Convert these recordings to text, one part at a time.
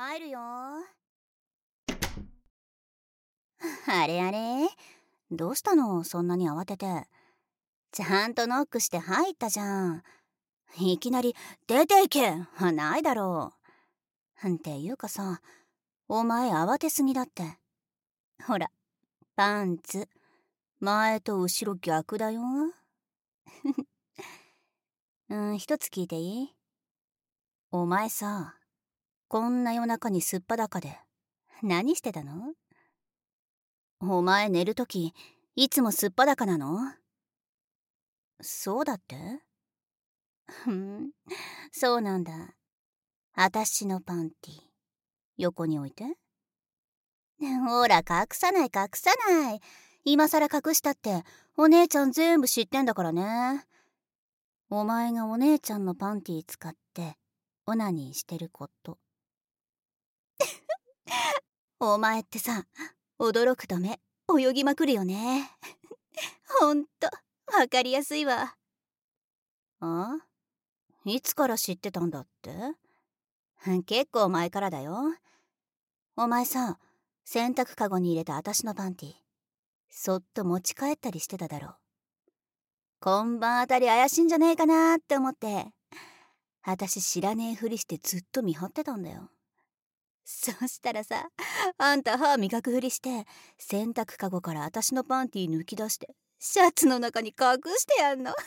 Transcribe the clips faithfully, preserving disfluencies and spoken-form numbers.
入るよ。あれあれ、どうしたのそんなに慌てて。ちゃんとノックして入ったじゃん。いきなり出ていけはないだろう。っていうかさ、お前慌てすぎだって。ほら、パンツ前と後ろ逆だよ。うん、一つ聞いていい？お前さ、こんな夜中にすっぱだかで何してたの？お前寝るときいつもすっぱだかなの？そうだって？ふん、そうなんだ。あたしのパンティ横に置いて。ほら、隠さない隠さない。今さら隠したってお姉ちゃん全部知ってんだからね。お前がお姉ちゃんのパンティ使ってオナニーしてること。お前ってさ、驚くと目泳ぎまくるよね。ほんとわかりやすいわ。あ？いつから知ってたんだって？結構前からだよ。お前さ、洗濯かごに入れたあたしのパンティそっと持ち帰ったりしてただろう。今晩あたり怪しいんじゃねえかなって思って、あたし知らねえふりしてずっと見張ってたんだよ。そしたらさ、あんた歯磨くふりして洗濯かごからあたしのパンティ抜き出してシャツの中に隠してやんの。ん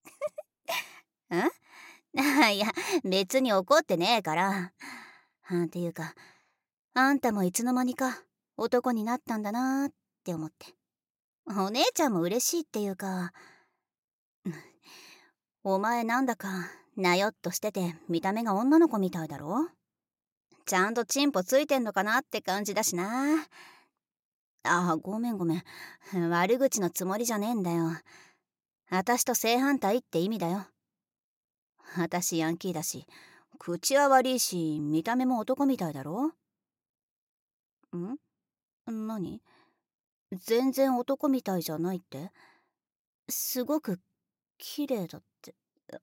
いや、別に怒ってねえから。あっていうか、あんたもいつの間にか男になったんだなーって思って。お姉ちゃんも嬉しいっていうか、お前なんだかなよっとしてて見た目が女の子みたいだろ？ちゃんとチンポついてんのかなって感じだしな。あ、ごめんごめん。悪口のつもりじゃねえんだよ。あたしと正反対って意味だよ。あたしヤンキーだし、口は悪いし、見た目も男みたいだろ？ん？何？全然男みたいじゃないって？すごく綺麗だって。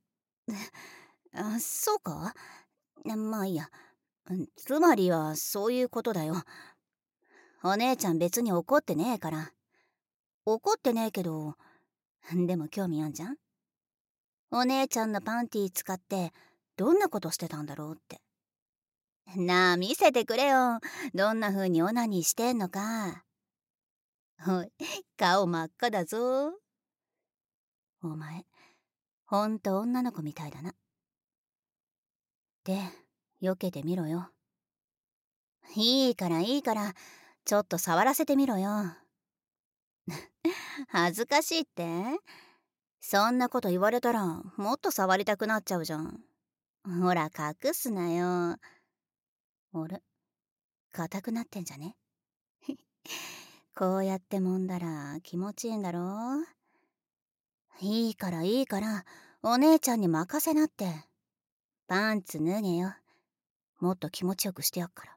あ、そうか？まあいいや。つまりはそういうことだよ。お姉ちゃん別に怒ってねえから。怒ってねえけど、でも興味あんじゃん？お姉ちゃんのパンティー使ってどんなことしてたんだろうって。なあ、見せてくれよ。どんな風にオナニーしてんのか。おい、顔真っ赤だぞ。お前、ほんと女の子みたいだな。で、避けてみろよ。いいからいいから、ちょっと触らせてみろよ。恥ずかしいって？そんなこと言われたらもっと触りたくなっちゃうじゃん。ほら隠すなよ。あれ、硬くなってんじゃね？こうやって揉んだら気持ちいいんだろ？いいからいいからお姉ちゃんに任せなって。パンツ脱げよ。もっと気持ちよくしてやっから。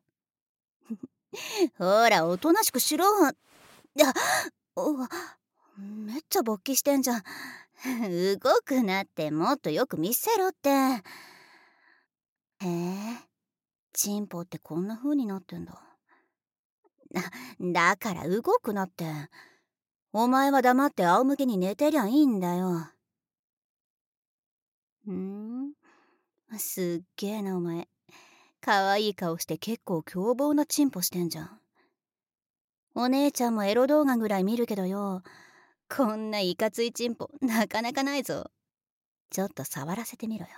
ほらおとなしくしろ。あ、お、めっちゃ勃起してんじゃん。動くなってもっとよく見せろって。へえ、チンポってこんな風になってんだ。だから動くなって。お前は黙って仰向けに寝てりゃいいんだよ。ふん、すっげえなお前。かわいい顔して結構凶暴なチンポしてんじゃん。お姉ちゃんもエロ動画ぐらい見るけどよ、こんないかついチンポなかなかないぞ。ちょっと触らせてみろよ。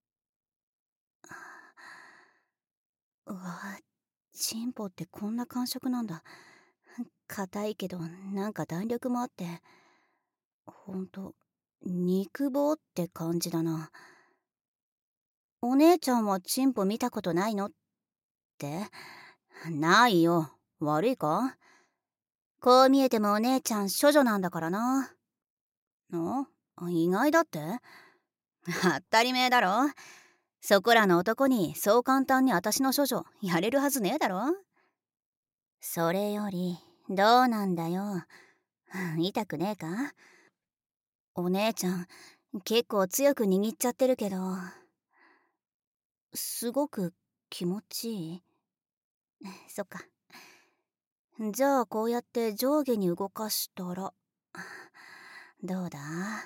うわ、チンポってこんな感触なんだ。硬いけどなんか弾力もあって、ほんと肉棒って感じだな。お姉ちゃんはチンポ見たことないのって？ないよ。悪いか？こう見えてもお姉ちゃん処女なんだからな。あ、意外だって？当たり前だろ。そこらの男にそう簡単に私の処女やれるはずねえだろ。それよりどうなんだよ。痛くねえか？お姉ちゃん結構強く握っちゃってるけど、すごく気持ちいい。 そっか。じゃあこうやって上下に動かしたら、どうだ？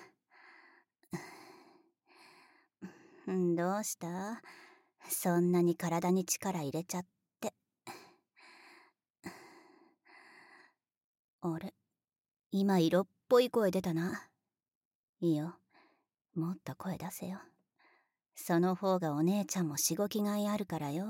どうした？そんなに体に力入れちゃって。あれ、今色っぽい声出たな。いいよ、もっと声出せよ。その方がお姉ちゃんもしごきがいあるからよ。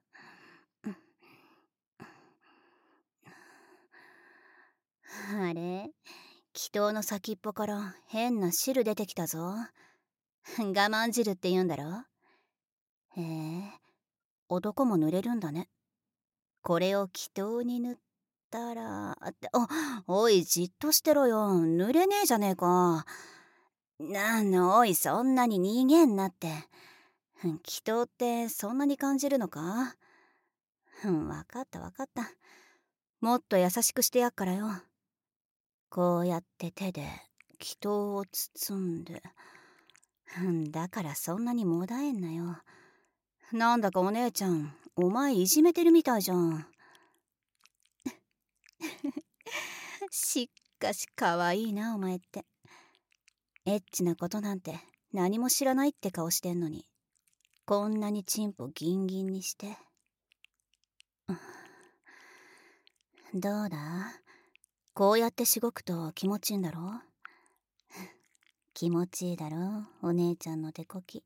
あれ、祈祷の先っぽから変な汁出てきたぞ。我慢汁って言うんだろ。へえ、男も塗れるんだね。これを祈祷に塗ったらって、あ、おい、じっとしてろよ。塗れねえじゃねえか。なんの、おい、そんなに逃げんなって。祈祷ってそんなに感じるのか？うん、わかったわかった。もっと優しくしてやっからよ。こうやって手で祈祷を包んで。だからそんなにもだえんなよ。なんだかお姉ちゃん、お前いじめてるみたいじゃん。しっかしかわいいなお前って。エッチなことなんて何も知らないって顔してんのに、こんなにチンポギンギンにして。どうだ？こうやってしごくと気持ちいいんだろ？気持ちいいだろお姉ちゃんの手こき。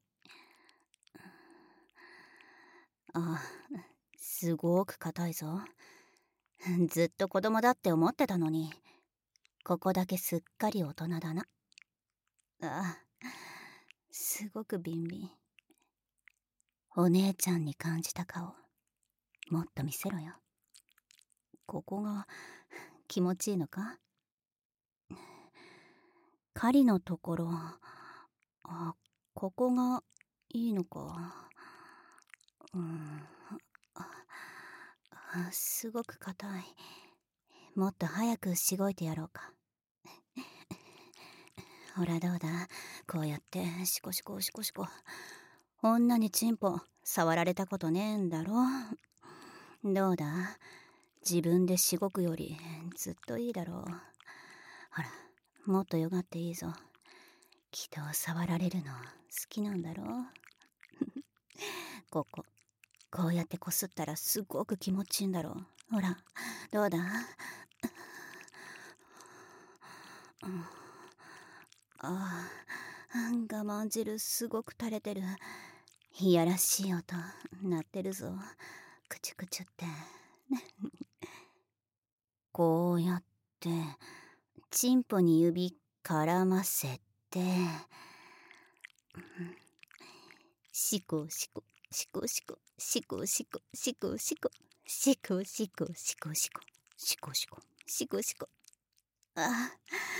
あ、すごく硬いぞ。ずっと子供だって思ってたのに、ここだけすっかり大人だな。あ、すごくビンビン。お姉ちゃんに感じた顔、もっと見せろよ。ここが気持ちいいのか？狩りのところ、あ、ここがいいのか。うん、あ、すごく硬い。もっと早くしごいてやろうか。ほらどうだ、こうやってシコシコシコシコ。女にチンポ触られたことねえんだろ。どうだ、自分でしごくよりずっといいだろう。ほら、もっとよがっていいぞ。人を触られるの好きなんだろ。ここ、こうやってこすったらすごく気持ちいいんだろう。ほら、どうだ？うん、ああ、我慢汁すごく垂れてる。いやらしい音鳴ってるぞ。クチュクチュってこうやってチンポに指絡ませて、シコシコシコシコシコシコシコシコシコシコシコシコシコシコシコシコ。あ、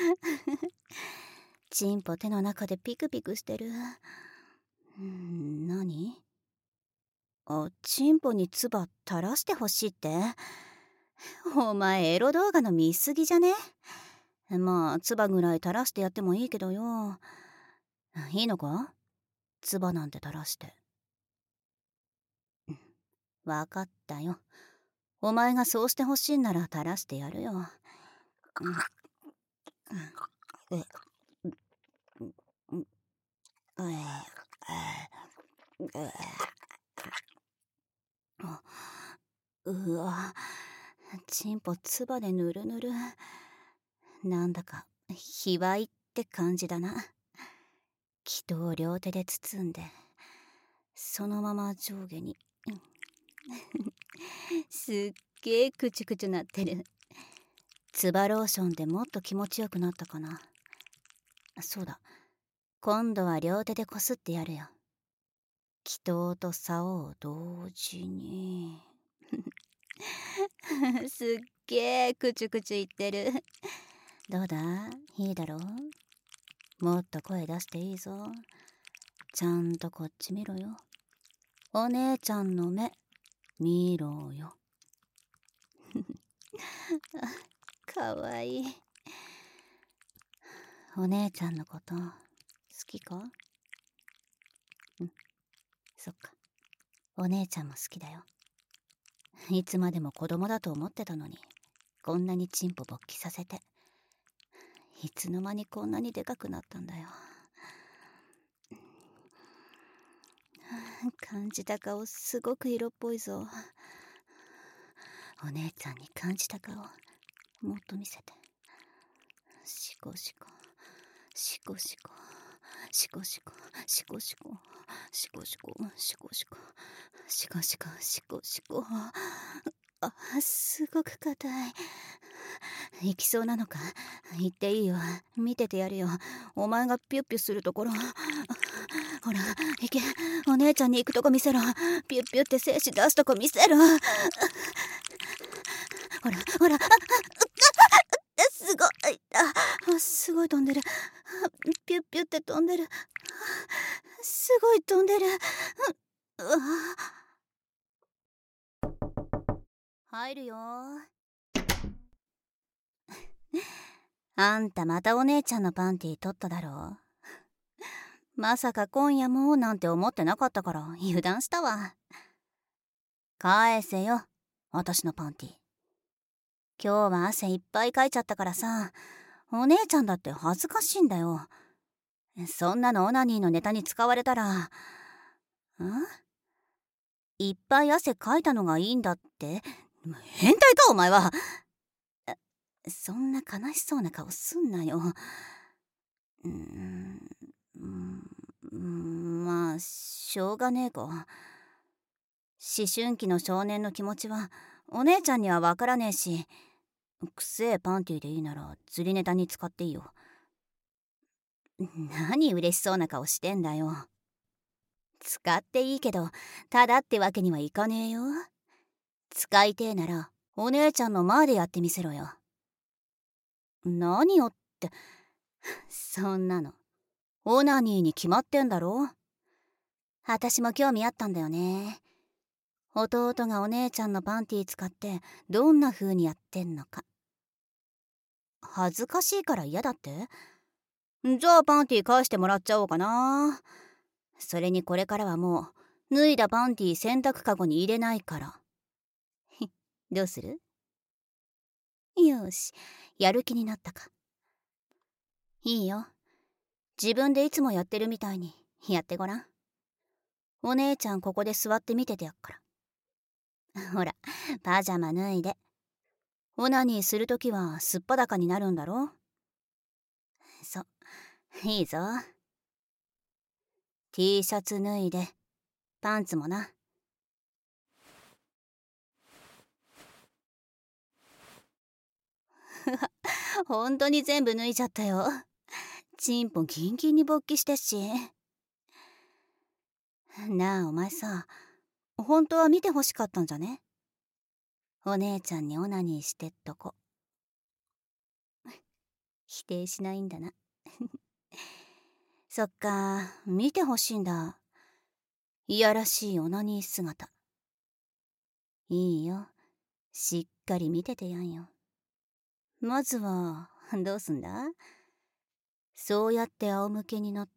チンポ手の中でピクピクしてる。ん、何？あ、チンポに唾垂らしてほしいって？お前エロ動画の見すぎじゃね？まあ唾ぐらい垂らしてやってもいいけどよ。いいのか？唾なんて垂らして。わかったよ。お前がそうしてほしいんなら垂らしてやるよ。うわ、チンポ唾でぬるぬる。なんだか卑猥って感じだな。祈祷を両手で包んで、そのまま上下に。すっげえクチュクチュなってる。つばローションでもっと気持ちよくなったかな。そうだ、今度は両手でこすってやるよ。祈祷と竿を同時に。すっげえクチュクチュ言ってる。どうだ、いいだろう？もっと声出していいぞ。ちゃんとこっち見ろよ。お姉ちゃんの目見ろよ。かわいい。お姉ちゃんのこと好きか？うん、そっか。お姉ちゃんも好きだよ。 いつまでも子供だと思ってたのに、こんなにチンポ勃起させて。いつの間にこんなにでかくなったんだよ。感じた顔すごく色っぽいぞ。お姉ちゃんに感じた顔もっと見せて。シコシコシコシコシコシコシコシコシコシコシコシコシコシコシコシコ。あ、すごく硬い。行きそうなのか？行っていいよ。見ててやるよ。お前がピュッピュするところ。ほら、行け。お姉ちゃんに行くとこ見せろ。ピュッピュって精子出すとこ見せろ。ほら、ほら。すごい。あ、すごい飛んでる。ピュッピュって飛んでる。すごい飛んでる。うわ。入るよ。あんたまたお姉ちゃんのパンティ取っただろう。まさか今夜もなんて思ってなかったから油断したわ。返せよ、私のパンティ。今日は汗いっぱいかいちゃったからさ、お姉ちゃんだって恥ずかしいんだよ。そんなのオナニーのネタに使われたら、ん？いっぱい汗かいたのがいいんだって？変態かお前は。そんな悲しそうな顔すんなよ。うーん、うーん、まあしょうがねえか。思春期の少年の気持ちはお姉ちゃんにはわからねえし、くせえパンティでいいなら釣りネタに使っていいよ。何嬉しそうな顔してんだよ。使っていいけどただってわけにはいかねえよ。使いてえならお姉ちゃんの前でやってみせろよ。何よって、そんなのオナニーに決まってんだろ。私も興味あったんだよね。弟がお姉ちゃんのパンティ使ってどんな風にやってんのか。恥ずかしいから嫌だって？じゃあパンティ返してもらっちゃおうかな。それにこれからはもう脱いだパンティ洗濯かごに入れないから。どうする？よし、やる気になったか。いいよ、自分でいつもやってるみたいにやってごらん。お姉ちゃんここで座って見ててやっから。ほら、パジャマ脱いで。オナニーするときはすっぱだかになるんだろ。そう、いいぞ。 T シャツ脱いでパンツもな。ほんとに全部脱いじゃったよ。チンポギンギンに勃起してっし。なあお前さ、本当は見てほしかったんじゃね？お姉ちゃんにオナニーしてっとこ。否定しないんだな。そっか、見てほしいんだ。いやらしいオナニー姿。いいよ、しっかり見ててやんよ。まずはどうすんだ？そうやって仰向けになって、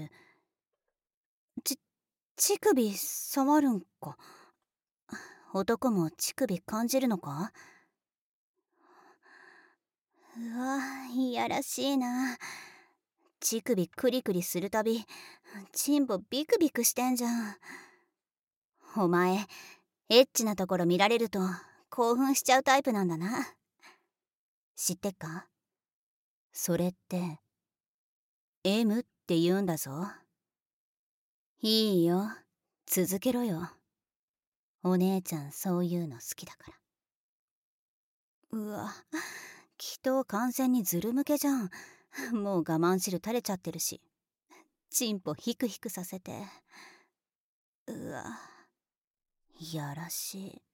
ち乳首触るんか。男も乳首感じるのか？うわ、いやらしいな。乳首クリクリするたびチンポビクビクしてんじゃん。お前エッチなところ見られると興奮しちゃうタイプなんだな。知ってっか？それって エム って言うんだぞ。いいよ、続けろよ。お姉ちゃんそういうの好きだから。うわ、きっと完全にズル向けじゃん。もう我慢汁垂れちゃってるし、チンポヒクヒクさせて。うわ、いやらしい。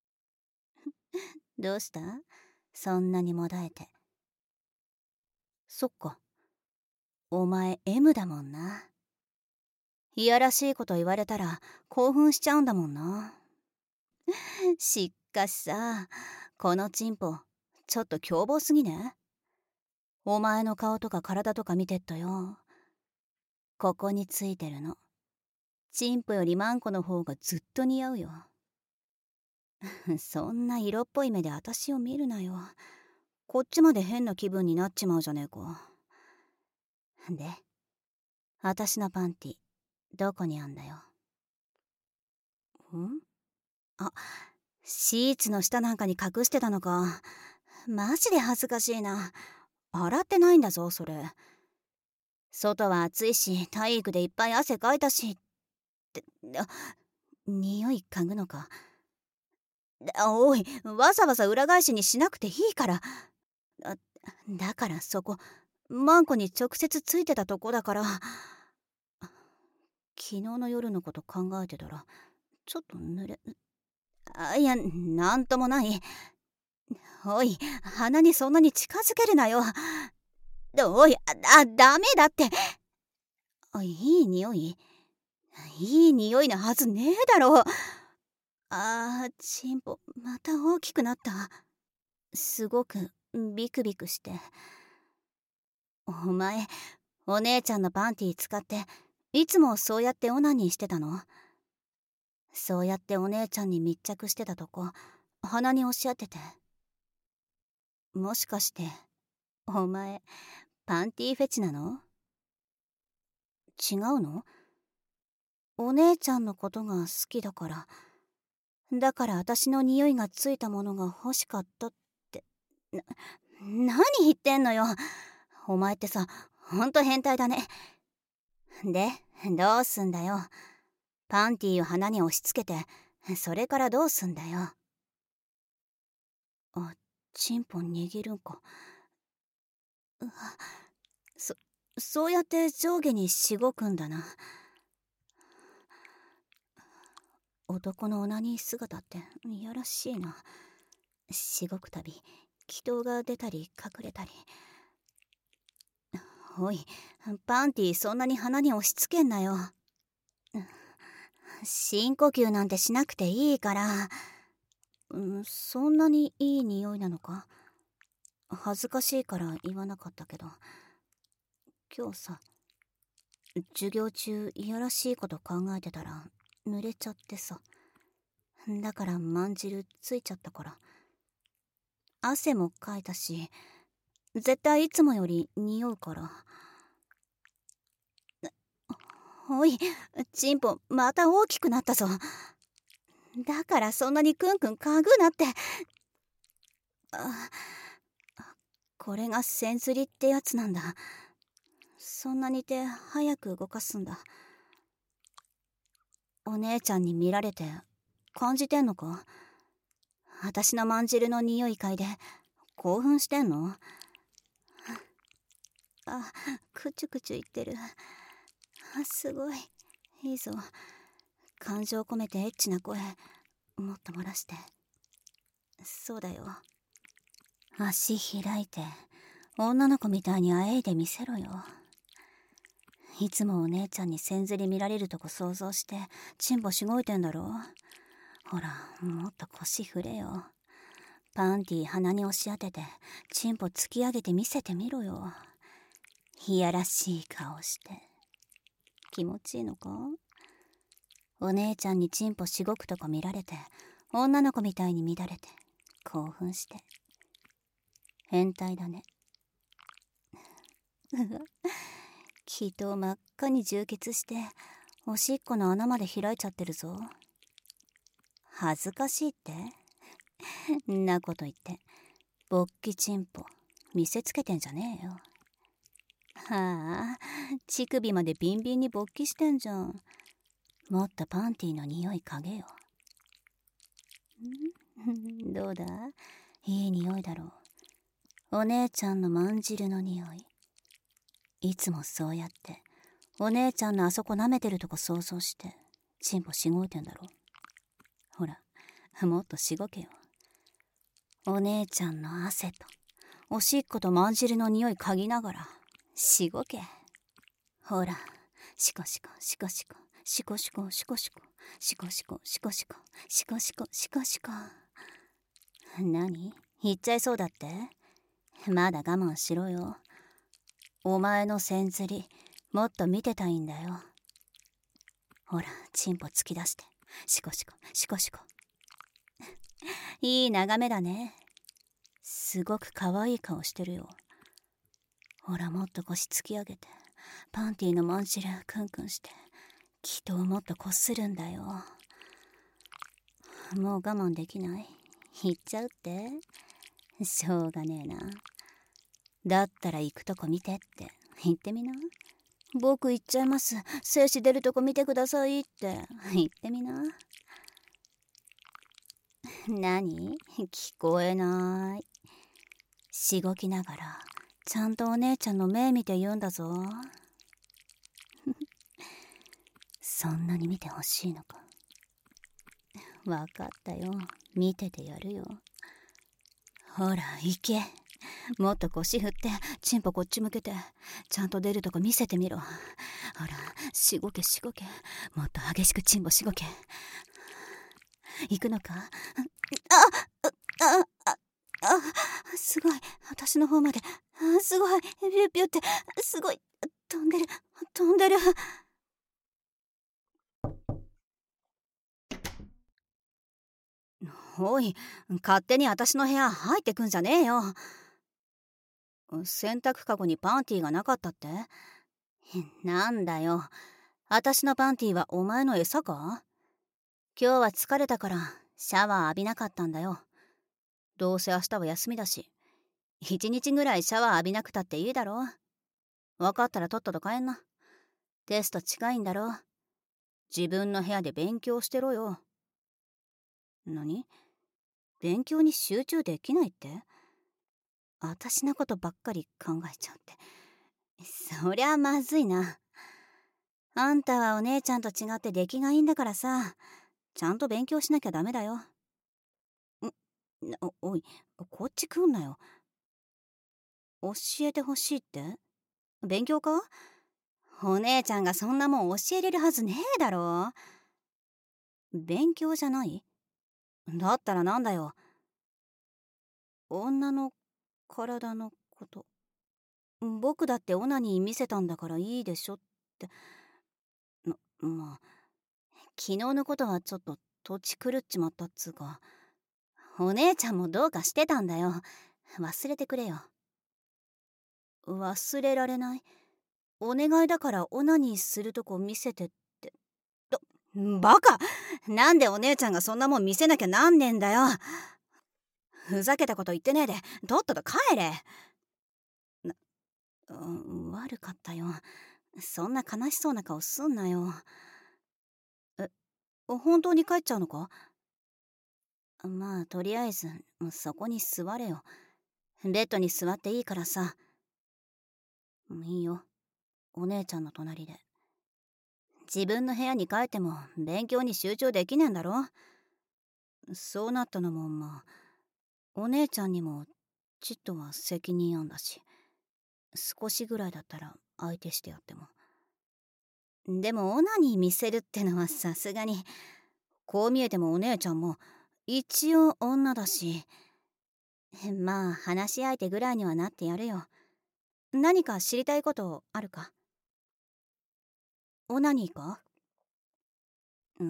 どうした？そんなにもだえて。そっか、お前 エム だもんな。いやらしいこと言われたら興奮しちゃうんだもんな。しかしさ、このチンポちょっと凶暴すぎね？お前の顔とか体とか見てっとよ。ここについてるのチンポよりマンコの方がずっと似合うよ。 そんな色っぽい目で私を見るなよ。こっちまで変な気分になっちまうじゃねえか。で、私のパンティ、どこにあんだよ。ん？あ、シーツの下なんかに隠してたのか。マジで恥ずかしいな。洗ってないんだぞ、それ。外は暑いし、体育でいっぱい汗かいたし。って、あ、匂い嗅ぐのか。あ、おい、わざわざ裏返しにしなくていいから。あ、だからそこ、マンコに直接ついてたとこだから。昨日の夜のこと考えてたら、ちょっと濡れ、あ、いや、なんともない。おい、鼻にそんなに近づけるなよ。おい、あ、ダメだって。あ、いい匂いいい匂いなはずねえだろ。あー、チンポ、また大きくなった。すごくビクビクして。お前、お姉ちゃんのパンティ使って、いつもそうやってオナニーしてたの？そうやってお姉ちゃんに密着してたとこ、鼻に押し当てて。もしかして、お前、パンティフェチなの？違うの？お姉ちゃんのことが好きだから。だから私の匂いがついたものが欲しかったって。な、何言ってんのよ。お前ってさ、ほんと変態だね。で、どうすんだよ。パンティを鼻に押し付けて、それからどうすんだよ。あ、チンポ握るんか。うわ、そ、そうやって上下にしごくんだな。男のオナニー姿っていやらしいな。しごくたび気筒が出たり隠れたり。おい、パンティそんなに鼻に押し付けんなよ。深呼吸なんてしなくていいから。うん、そんなにいい匂いなのか？恥ずかしいから言わなかったけど、今日さ、授業中いやらしいこと考えてたら濡れちゃってさ。だからまんじるついちゃったから。汗もかいたし、絶対いつもより匂うから。おい、チンポまた大きくなったぞ。だからそんなにクンクン嗅ぐなって。あ、これがセンスリってやつなんだ。そんなに手早く動かすんだ。お姉ちゃんに見られて感じてんのか？私のまんじるの匂い嗅いで興奮してんの？あ、くちゅくちゅ言ってる。あ、すごいいいぞ。感情込めてエッチな声もっと漏らして。そうだよ。足開いて女の子みたいにあえいでみせろよ。いつもお姉ちゃんにせんずり見られるとこ想像してチンポしごいてんだろ。ほら、もっと腰振れよ。パンティ鼻に押し当ててチンポ突き上げて見せてみろよ。いやらしい顔して。気持ちいいのか？お姉ちゃんにチンポしごくとこ見られて女の子みたいに乱れて興奮して。変態だね。気筒真っ赤に充血しておしっこの穴まで開いちゃってるぞ。恥ずかしいってんなこと言って勃起チンポ見せつけてんじゃねえよ。はあ、乳首までビンビンに勃起してんじゃん。もっとパンティの匂い嗅げよ。んどうだ、いい匂いだろう。お姉ちゃんのまんじるの匂い。いつもそうやってお姉ちゃんのあそこ舐めてるとこ想像してチンポしごいてんだろ。ほら、もっとしごけよ。お姉ちゃんの汗とおしっことまんじるの匂い嗅ぎながらしごけ。ほら、シコシコシコシコシコシコシコシコシコシコシコシコシコシコシコシコ。何？言っちゃいそうだって？まだ我慢しろよ。お前のせんずりもっと見てたいんだよ。ほら、チンポ突き出してシコシコシコシコ。 いい眺めだね。すごく可愛い顔してるよ。ほら、もっと腰突き上げて、パンティのモンシルクンクンして、気をもっとこするんだよ。もう我慢できない？行っちゃうって？しょうがねえな。だったら行くとこ見てって言ってみな。僕行っちゃいます。精子出るとこ見てくださいって言ってみな。何？聞こえない。しごきながらちゃんとお姉ちゃんの目見て言うんだぞ。そんなに見てほしいのか。わかったよ。見ててやるよ。ほら行け。もっと腰振ってチンポこっち向けてちゃんと出るとこ見せてみろ。ほらしごけしごけ。もっと激しくチンポしごけ。行くのか？ああああすごい。私の方まで。すごい。ビュッビュってすごい。飛んでる飛んでる。おい、勝手に私の部屋入ってくんじゃねえよ。洗濯かごにパンティーがなかったって？なんだよ、私のパンティーはお前の餌か？今日は疲れたからシャワー浴びなかったんだよ。どうせ明日は休みだし、一日ぐらいシャワー浴びなくたっていいだろ。分かったらとっとと帰んな。テスト近いんだろ。自分の部屋で勉強してろよ。何？勉強に集中できないって？私のことばっかり考えちゃうって。そりゃまずいな。あんたはお姉ちゃんと違って出来がいいんだからさ、ちゃんと勉強しなきゃダメだよ。んお、おい、こっち来んなよ。教えてほしいって？勉強か？お姉ちゃんがそんなもん教えれるはずねえだろ。勉強じゃない？だったらなんだよ。女の体のこと。僕だってオナニー見せたんだからいいでしょって。ま、まあ、昨日のことはちょっと土地狂っちまったっつうか。お姉ちゃんもどうかしてたんだよ。忘れてくれよ。忘れられない？お願いだからオナニーするとこ見せてって。ど、バカ！なんでお姉ちゃんがそんなもん見せなきゃなんねんだよ。ふざけたこと言ってねえでとっとと帰れ。な、うん、悪かったよ。そんな悲しそうな顔すんなよ。え、本当に帰っちゃうのか？まあとりあえずそこに座れよ。ベッドに座っていいからさ。いいよ、お姉ちゃんの隣で。自分の部屋に帰っても勉強に集中できねえんだろ。そうなったのもまあお姉ちゃんにもちっとは責任あんだし、少しぐらいだったら相手してやっても。でもオナニー見せるってのはさすがに。こう見えてもお姉ちゃんも一応女だし、まあ話し相手ぐらいにはなってやるよ。何か知りたいことあるか？オナニーか？うん、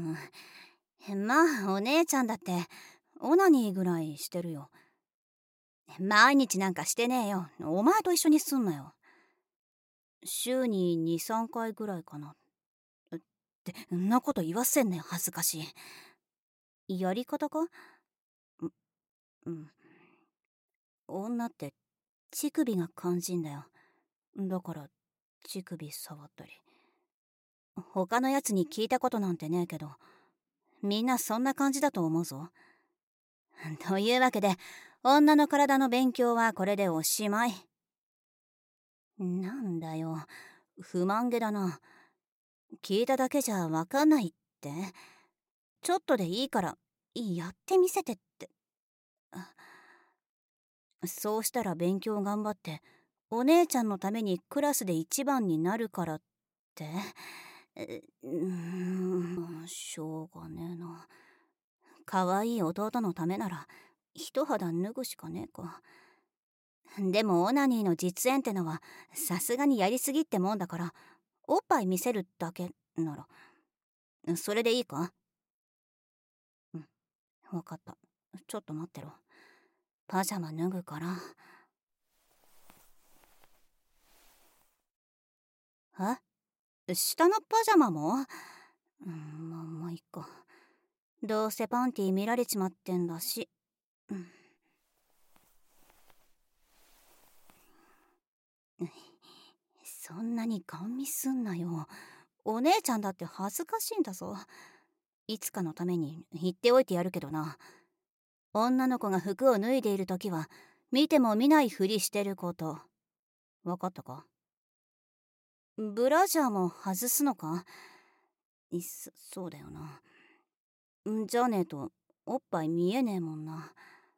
まあお姉ちゃんだってオナニーぐらいしてるよ。毎日なんかしてねえよ。お前と一緒にすんなよ。週にに、さんかいぐらいかな。ってんなこと言わせんねん、恥ずかしい。やり方か？う、うん。女って乳首が肝心だよ。だから乳首触ったり。他のやつに聞いたことなんてねえけど、みんなそんな感じだと思うぞ。というわけで女の体の勉強はこれでおしまい。なんだよ、不満げだな。聞いただけじゃわかんないって？ちょっとでいいからやってみせてって。そうしたら勉強頑張ってお姉ちゃんのためにクラスで一番になるからって。うーん、しょうがねえな。可愛い弟のためなら一肌脱ぐしかねえか。でもオナニーの実演ってのはさすがにやりすぎってもんだから、おっぱい見せるだけならそれでいいか？うん、わかった。 ちょっと待ってろ。パジャマ脱ぐから。え？下のパジャマも？うん、まあまあいいか。どうせパンティ見られちまってんだし。うん。そんなにガン見すんなよ。お姉ちゃんだって恥ずかしいんだぞ。いつかのために言っておいてやるけどな。女の子が服を脱いでいるときは見ても見ないふりしてること。わかったか？ブラジャーも外すのか？いっそ、そうだよな。んじゃねえとおっぱい見えねえもんな。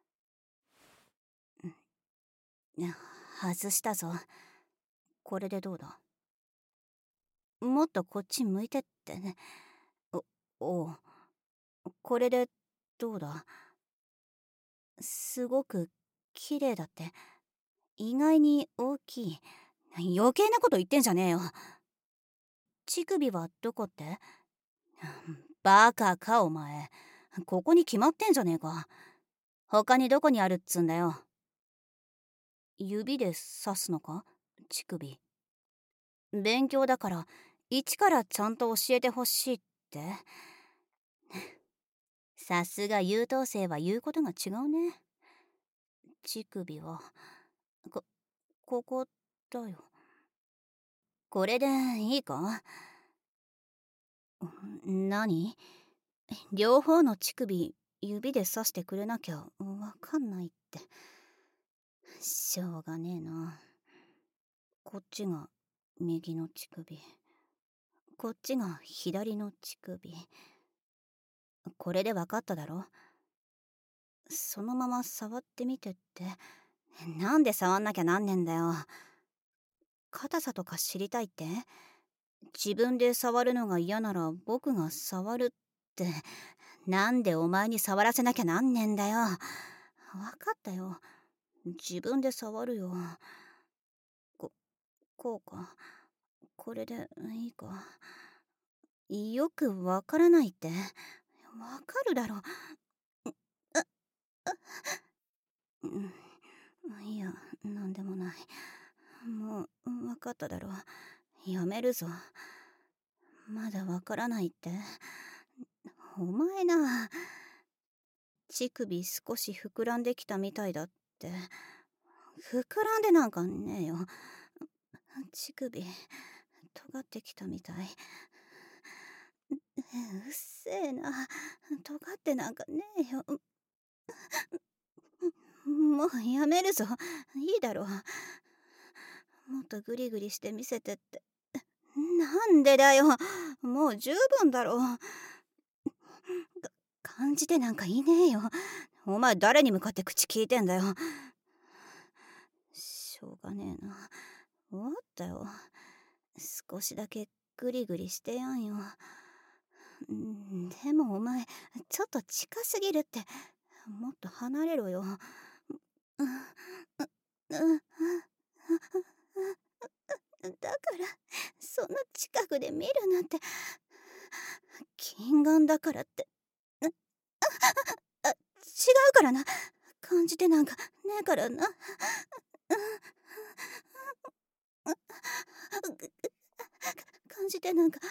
外したぞ。これでどうだ？もっとこっち向いてってね。お、おう。これでどうだ？すごく綺麗だって。意外に大きい。余計なこと言ってんじゃねえよ。乳首はどこって？バカかお前。ここに決まってんじゃねえか。他にどこにあるっつんだよ。指で刺すのか？乳首。勉強だから一からちゃんと教えてほしいって。さすが優等生は言うことが違うね。乳首はこここだよ。これでいいか？何？両方の乳首指で刺してくれなきゃわかんないって。しょうがねえな。こっちが右の乳首、こっちが左の乳首。これで分かっただろ？そのまま触ってみてって。なんで触んなきゃなんねんだよ。硬さとか知りたいって？自分で触るのが嫌なら僕が触るって。なんでお前に触らせなきゃなんねんだよ。分かったよ。自分で触るよ。こ、こうか。これでいいか。よくわからないって。わかるだろ。うん、いや、なんでもない。もうわかっただろ。やめるぞ。まだわからないって。お前な、乳首少し膨らんできたみたいだって。膨らんでなんかねえよ。乳首尖ってきたみたい。うっせえな。尖ってなんかねえよ。もうやめるぞ。いいだろう。もっとグリグリして見せてって。なんでだよ。もう十分だろう。感じてなんかいねえよ。お前誰に向かって口聞いてんだよ。しょうがねえな。終わったよ。少しだけグリグリしてやんよ。でもお前ちょっと近すぎるって。もっと離れろよ。だからそんな近くで見るなんて。近眼だからって。あ、違うからな。感じてなんかねえからな。感じてなんか。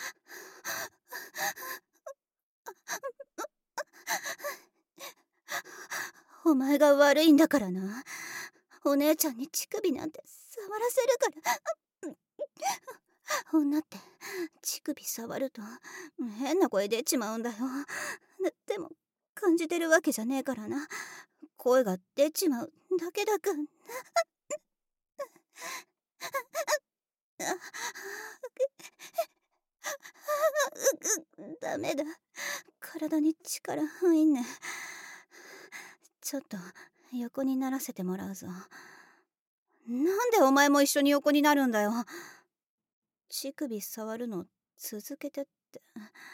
お前が悪いんだからな。お姉ちゃんに乳首なんて触らせるから。女って乳首触ると変な声出ちまうんだよ。でも感じてるわけじゃねえからな。声が出ちまうだけだから。ダメだ。体に力入んね。ちょっと横にならせてもらうぞ。なんでお前も一緒に横になるんだよ。乳首触るの続けてって。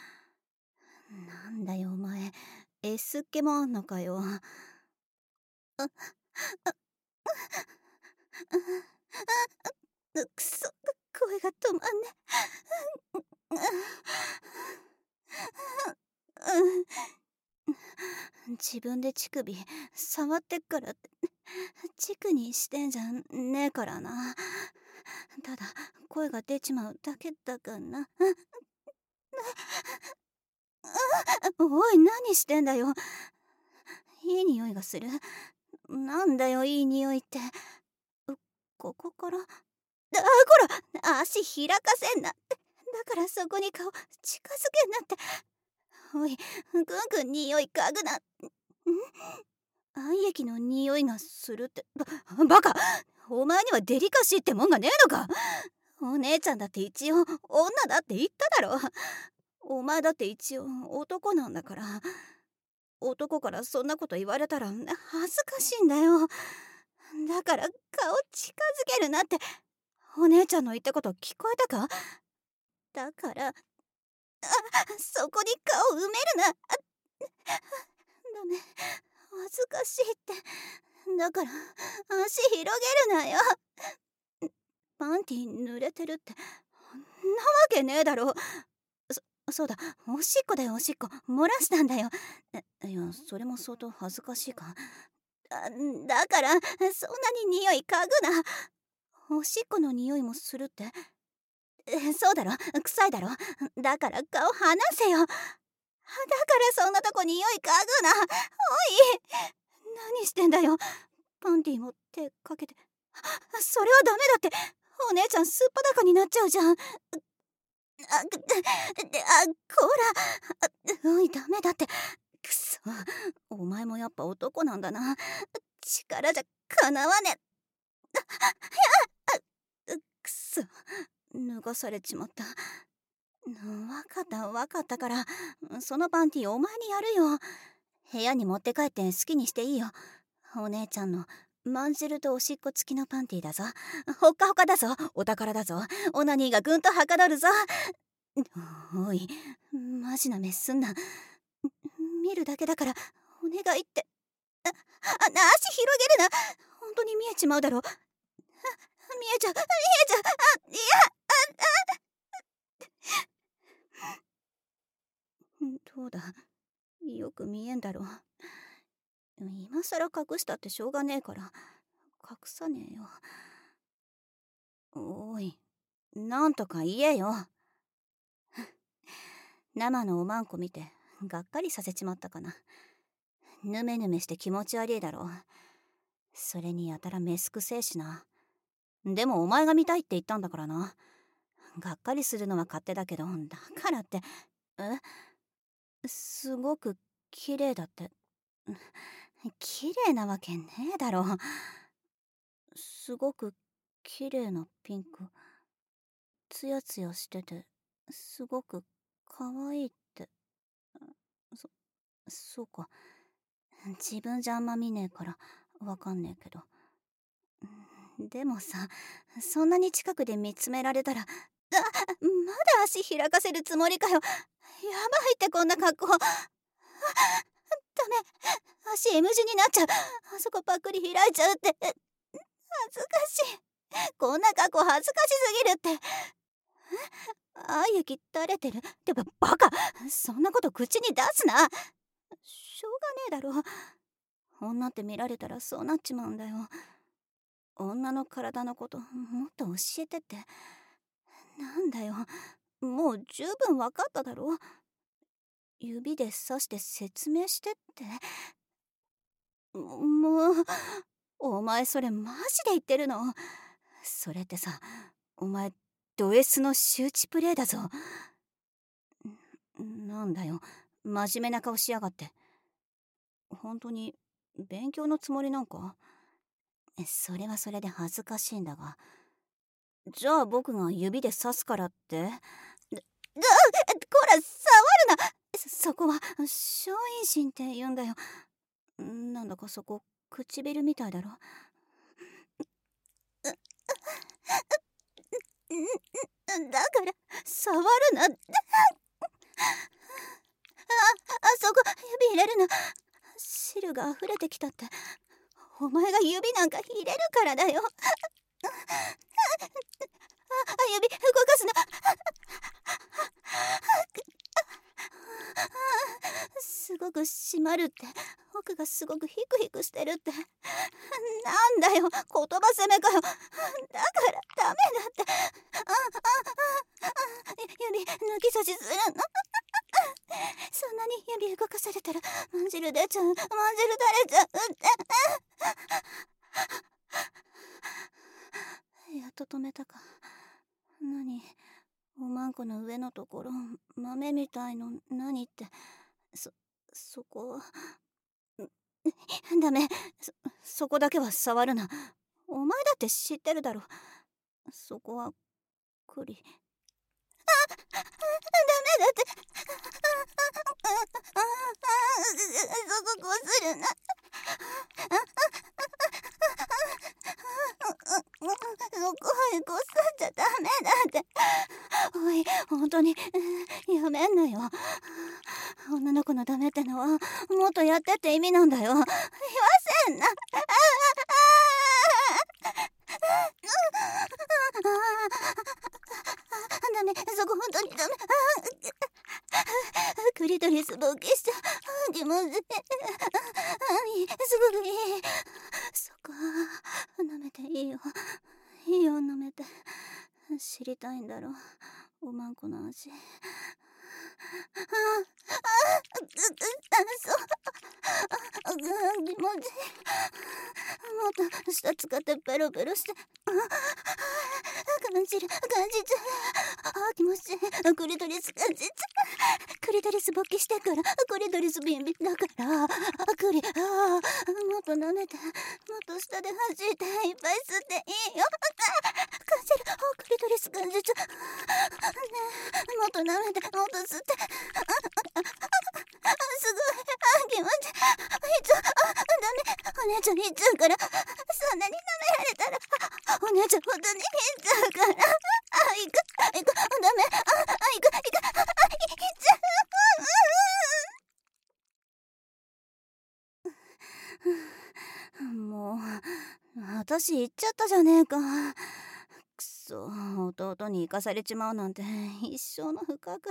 なんだよお前、S っ気もあんのかよ。くそ、声が止まんね。 自分で乳首触ってっからって、チクにしてんじゃねえからな。ただ声が出ちまうだけだからな。おい、何してんだよ。いい匂いがする。なんだよ、いい匂いって。ここから、あ、こら、足開かせんな。だからそこに顔近づけんなって。おい、ぐんぐん匂い嗅ぐな。ん？愛液の匂いがするって、ば、バカ！お前にはデリカシーってもんがねえのか。お姉ちゃんだって一応女だって言っただろ。お前だって一応男なんだから。男からそんなこと言われたら恥ずかしいんだよ。だから顔近づけるなって。お姉ちゃんの言ったこと聞こえたか？だから、あ、そこに顔埋めるな。ダメ、恥ずかしいって。だから足広げるなよ。パンティ濡れてるって、んなわけねえだろ。そ、そうだ、おしっこだよ、おしっこ漏らしたんだよ。いや、それも相当恥ずかしいか。だ、だからそんなに匂い嗅ぐな。おしっこの匂いもするって。そうだろ、臭いだろ。だから顔離せよ。だからそんなとこ匂い嗅ぐな。おい、何してんだよ。パンティも手かけて。それはダメだって。お姉ちゃんすっぱだかになっちゃうじゃん。あ、あ、こら。おい、ダメだって。くそ、お前もやっぱ男なんだな。力じゃかなわねえ。くそ、脱がされちまった。わかったわかったから、そのパンティお前にやるよ。部屋に持って帰って好きにしていいよ。お姉ちゃんのまんじるとおしっこ付きのパンティだぞ。ほっかほかだぞ。お宝だぞ。オナニーがぐんとはかどるぞ。おい、マジな目すんな。見るだけだからお願いって。あ、あ、足広げるな。本当に見えちまうだろ。見えちゃう、見えちゃう。あ、いや、あ、あ。どうだ、よく見えんだろ。今さら隠したってしょうがねえから隠さねえよ。おい、なんとか言えよ。生のおまんこ見てがっかりさせちまったかな。ぬめぬめして気持ち悪いだろ。それにやたらメスくせえしな。でもお前が見たいって言ったんだからな。がっかりするのは勝手だけど、だからって。え、すごく綺麗だって。綺麗なわけねえだろ。すごく綺麗なピンク、ツヤツヤしててすごく可愛いって。そ、そうか。自分じゃあんま見ねえからわかんねえけど。でもさ、そんなに近くで見つめられたら、あ、まだ足開かせるつもりかよ。やばいってこんな格好。あ、ダメ、足 M 字になっちゃう。あそこパックリ開いちゃうって。恥ずかしい。こんな格好恥ずかしすぎるって。愛液垂れてるってば、バカ。そんなこと口に出すな。しょうがねえだろ。女って見られたらそうなっちまうんだよ。女の体のこともっと教えてって。なんだよ、もう十分分かっただろ。指で指して説明してって。もう、お前それマジで言ってるの？それってさ、お前ド S の周知プレイだぞ。なんだよ、真面目な顔しやがって。本当に勉強のつもりなんか？それはそれで恥ずかしいんだが。じゃあ僕が指で刺すからって？だ、だ、こら触るな。そ、そこは小陰唇って言うんだよ。なんだかそこ唇みたいだろ。だから触るな。あ、あそこ指入れるな。汁が溢れてきたって。お前が指なんか入れるからだよ。あ、指動かすな。 すごく締まるって、奥がすごくヒクヒクしてるって。なんだよ、言葉攻めかよ。だからダメだって。ああああ指抜き差しするの。そんなに指動かされたらまんじる出ちゃう、まんじる垂れちゃうって。やっと止めたか。何、おまんこの上のところ豆みたいの何って。そそこダメ、そそこだけは触るな。お前だって知ってるだろ。そこは栗。あ、ダメだって。そここするな。そこへこすっちゃダメだって。おい、本当にやめんなよ。女の子のダメってのはもっとやってって意味なんだよ。言わせんな。ダメ、そこ本当にダメ。クリトリス勃起しちゃう。気持ちいい。すごくいい。そこ舐めていいよ。いいよ、舐めて。知りたいんだろ、おまんこの味。ああ、ああ、そう。気持ちいい。もっと舌使ってペロペロして。感じる、感じちゃう。あ、気持ちいい。クリトリス感じちゃう。クリトリス勃起してから、クリトリスビンビンだから。あ、クリ、ああ、もっと舐めて、もっと下で弾いて、いっぱい吸っていいよ。感じる、あ、クリトリス感じちゃう。ねえ、もっと舐めて、もっと吸って。あ、すごい。あ、気持ちいい。いっちゃう。あ、ダメ。お姉ちゃんいっちゃうから。そんなに舐められたら、お姉ちゃん本当にいっちゃうから。あ、いく、いく、ダメ。あ、あ、いく、いく、あ、いっちゃう。もう、私言っちゃったじゃねえか。くそ、弟に行かされちまうなんて一生の不覚。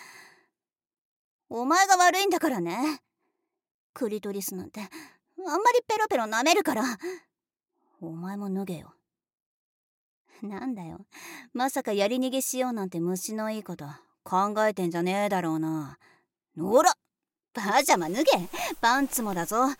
お前が悪いんだからね。クリトリスなんてあんまりペロペロ舐めるから。お前も脱げよ。なんだよ、まさかやり逃げしようなんて虫のいいこと考えてんじゃねえだろうな。ほら、パジャマ脱げ。パンツもだぞ。うわ、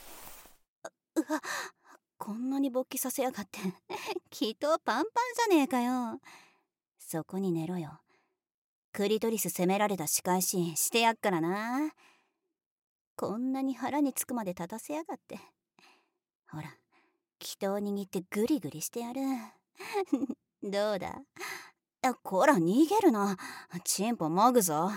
こんなに勃起させやがって。きっとパンパンじゃねえかよ。そこに寝ろよ。クリトリス責められた仕返ししてやっからな。こんなに腹につくまで立たせやがって。ほら、気筒握ってグリグリしてやる。どうだ。あ、こら逃げるな。チンポもぐぞ。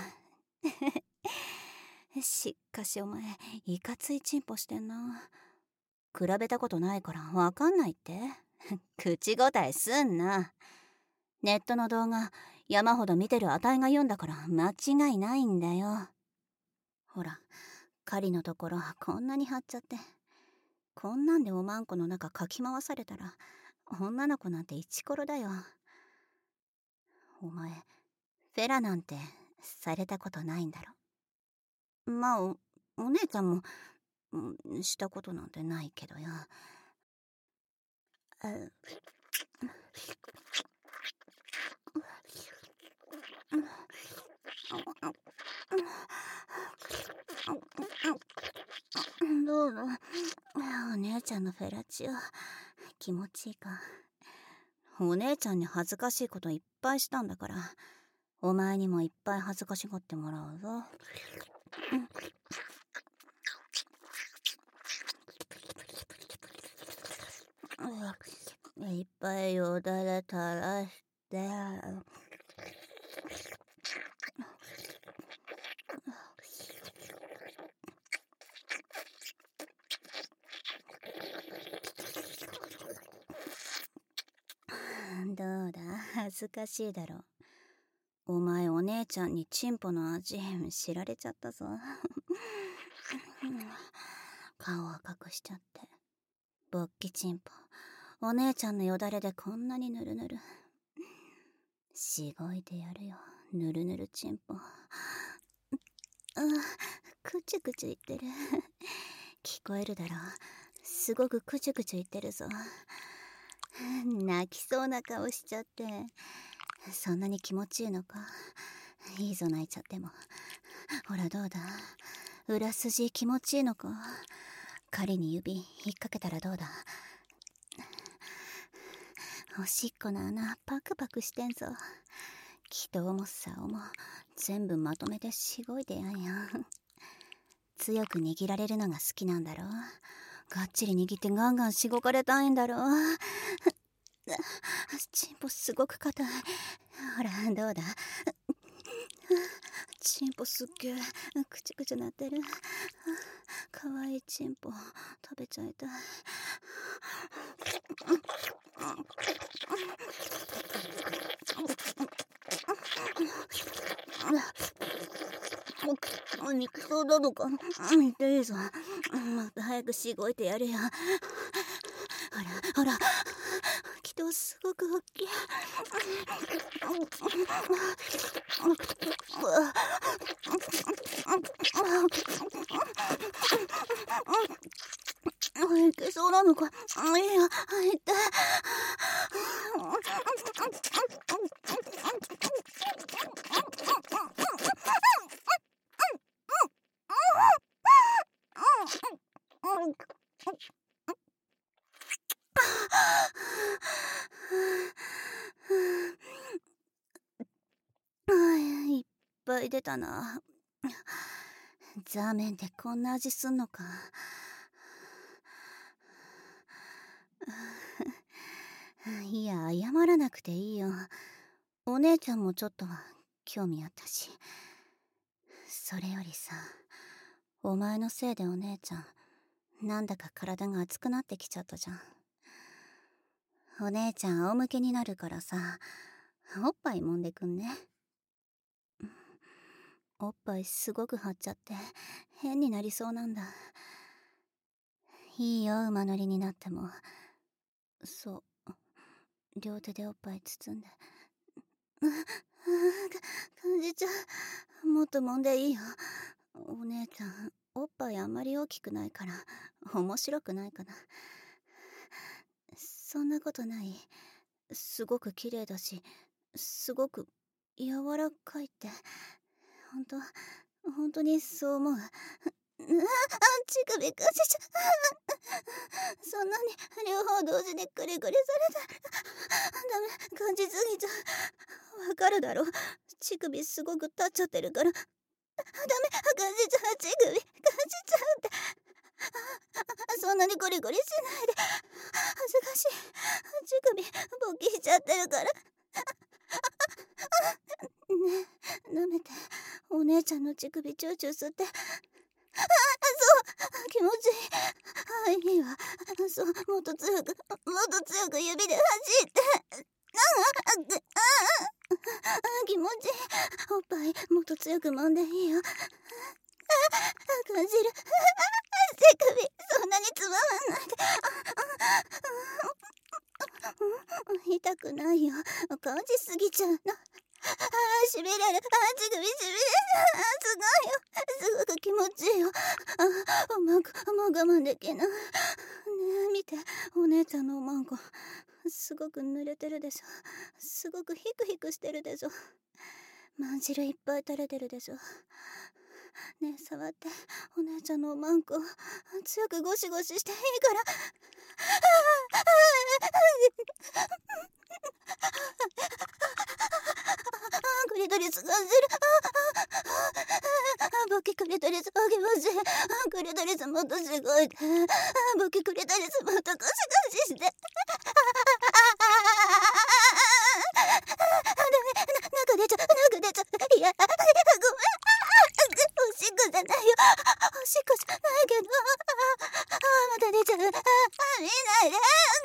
しかしお前いかついチンポしてんな。比べたことないからわかんないって。口答えすんな。ネットの動画山ほど見てるあたいが言うんだから間違いないんだよ。ほら、狩りのところこんなに張っちゃって。こんなんでおまんこの中かき回されたら女の子なんてイチコロだよ。お前フェラなんてされたことないんだろ。まあ お, お姉ちゃんも、うん、したことなんてないけどよ。あ、どうぞ。お姉ちゃんのフェラチオ気持ちいいか。お姉ちゃんに恥ずかしいこといっぱいしたんだから、お前にもいっぱい恥ずかしがってもらうぞ。いっぱいよだれ垂らして。どうだ、恥ずかしいだろ。お前お姉ちゃんにチンポの味知られちゃったぞ。顔は隠しちゃって。勃起チンポ、お姉ちゃんのよだれでこんなにぬるぬる。しごいてやるよ、ぬるぬるチンポ。あくちゅくちゅ言ってる。聞こえるだろ。すごくくちゅくちゅ言ってるぞ。泣きそうな顔しちゃって。そんなに気持ちいいのか。いいぞ泣いちゃっても。ほらどうだ、裏筋気持ちいいのか。狩りに指引っ掛けたらどうだ。おしっこの穴パクパクしてんぞ。気と重さをも全部まとめてしごいてやんよ。強く握られるのが好きなんだろ。がっちり握ってガンガンしごかれたいんだろ。チンポすごく硬い。ほらどうだ。チンポすっげえくちゅくちゅなってる。かわいいチンポ食べちゃいたい。肉そうなのか。痛いぞ。また早くしごいてやるよ。ほらほら、気筒すごく大きい。いけそうなのか。いや、痛い。いっぱい出たな。ザーメンってこんな味すんのか。いや謝らなくていいよ。お姉ちゃんもちょっとは興味あったし。それよりさ、お前のせいでお姉ちゃんなんだか体が熱くなってきちゃったじゃん。お姉ちゃん仰向けになるからさ、おっぱい揉んでくんね。おっぱいすごく張っちゃって変になりそうなんだ。いいよ馬乗りになっても。そう、両手でおっぱい包んで。感じちゃう。もっと揉んでいいよ。お姉ちゃんおっぱいあんまり大きくないから面白くないかな。そんなことない。すごく綺麗だし、すごく柔らかいって。ほんとほんとにそう思う。乳首かじちゃそんなに両方同時にクリクリされたらダメ、感じすぎちゃう。わかるだろ。乳首すごく立っちゃってるからダメ、感じちゃう。乳首感じちゃうって。そんなにゴリゴリしないで。恥ずかしい。乳首勃起しちゃってるから。ねえ、舐めて。お姉ちゃんの乳首チューチュー吸って。あ、そう、気持ちいい。はい、いいわ。そう、もっと強く、もっと強く指で弾いて。ああ、気持ちいい。おっぱいもっと強く揉んでいいよ。感じる。手首そんなにつままんないで。痛くないよ。感じすぎちゃうの。ああ、しびれる。ああ、乳首しびれる。すごいよ。すごく気持ちいいよ。あ、もう、もう我慢できない。ねえ、見て。お姉ちゃんのおまんこ。すごく濡れてるでしょ。すごくヒクヒクしてるでしょ。まん汁いっぱい垂れてるでしょ。ねえ、触って。お姉ちゃんのおまんこ。強くゴシゴシしていいから。クリトリス感じる。ボキクリトリスあげません。クリトリスもっとすごい。ボキクリトリスもっとゴシゴシして。ダメ、中出ちゃう、中出ちゃう。いや、ごめん。おしっこじゃないよ。おしっこじゃないけど。また出ちゃう。見ないで。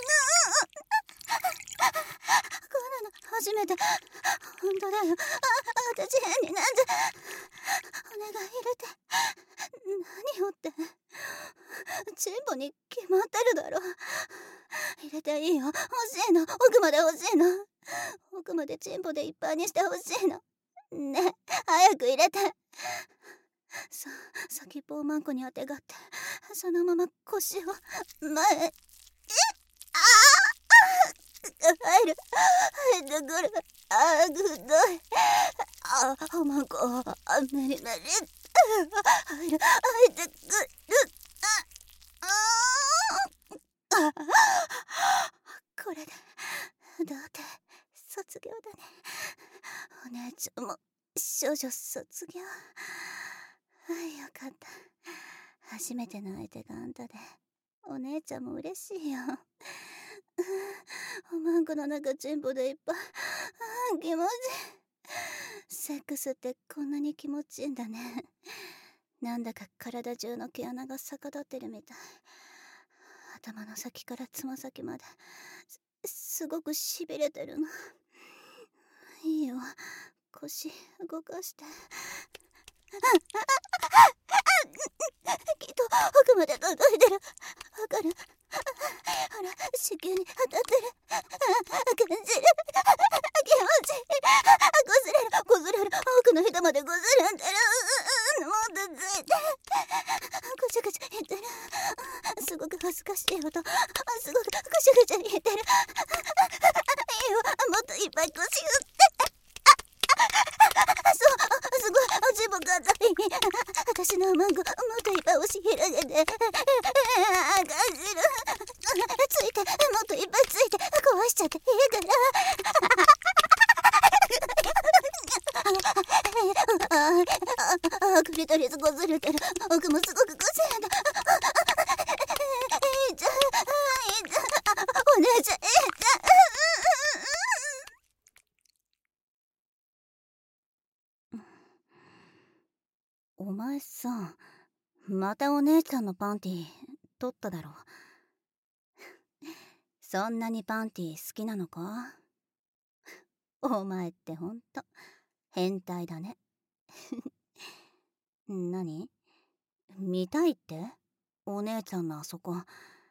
こんなの初めて。ほんとだよ。私変になっちゃう。お願い入れて。何よって。チンポに決まってるだろ。入れていいよ。欲しいの。奥まで欲しいの。奥までチンポでいっぱいにして欲しいの。ねえ、早く入れて。 さ、先っぽをマンコにあてがって、そのまま腰を前へ。入る、入ってくる。ああ、ぐどい。ああ、マンコ、あ、メリメリ。入る、入ってくる。ああ、これで、童貞、卒業だね。お姉ちゃんも、少女卒業。はい、よかった。初めての相手があんたで、お姉ちゃんも嬉しいよ。おまんこの中チンポでいっぱい。あー気持ちいい。セックスってこんなに気持ちいいんだね。なんだか体中の毛穴が逆立ってるみたい。頭の先からつま先まですすごくしびれてるの。いいよ、腰動かして。きっと奥まで届いてる。わかる？ほら、子宮に当たってる。感じる。気持ちいい。こすれる、こすれる。奥の人までこすれんでる。もっとついて。ぐちゃぐちゃ言ってる。すごく恥ずかしい音。すごくぐちゃぐちゃ言ってる。いいよ、もっといっぱい腰振って。そう、すごい、自分が硬い。私のマンゴー、もっといっぱい押し広げて。感じる。ついて、もっといっぱいついて、壊しちゃっていいから。ああ、クリトリスこずれてる。奥もすごくこすれんだ。いいじゃん、いいじゃん。お姉ちゃん、いいじゃん。お前さ、またお姉ちゃんのパンティ取っただろ。そんなにパンティ好きなのか？お前ってほんと変態だね。何？見たいって？お姉ちゃんのあそこ。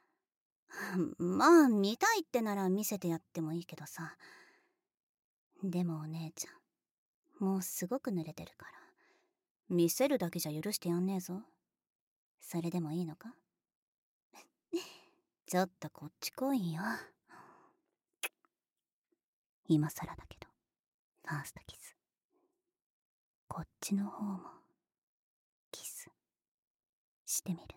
まあ見たいってなら見せてやってもいいけどさ。でもお姉ちゃん、もうすごく濡れてるから見せるだけじゃ許してやんねえぞ。それでもいいのか？ちょっとこっち来いよ。今更だけどファーストキス、こっちの方もキスしてみる？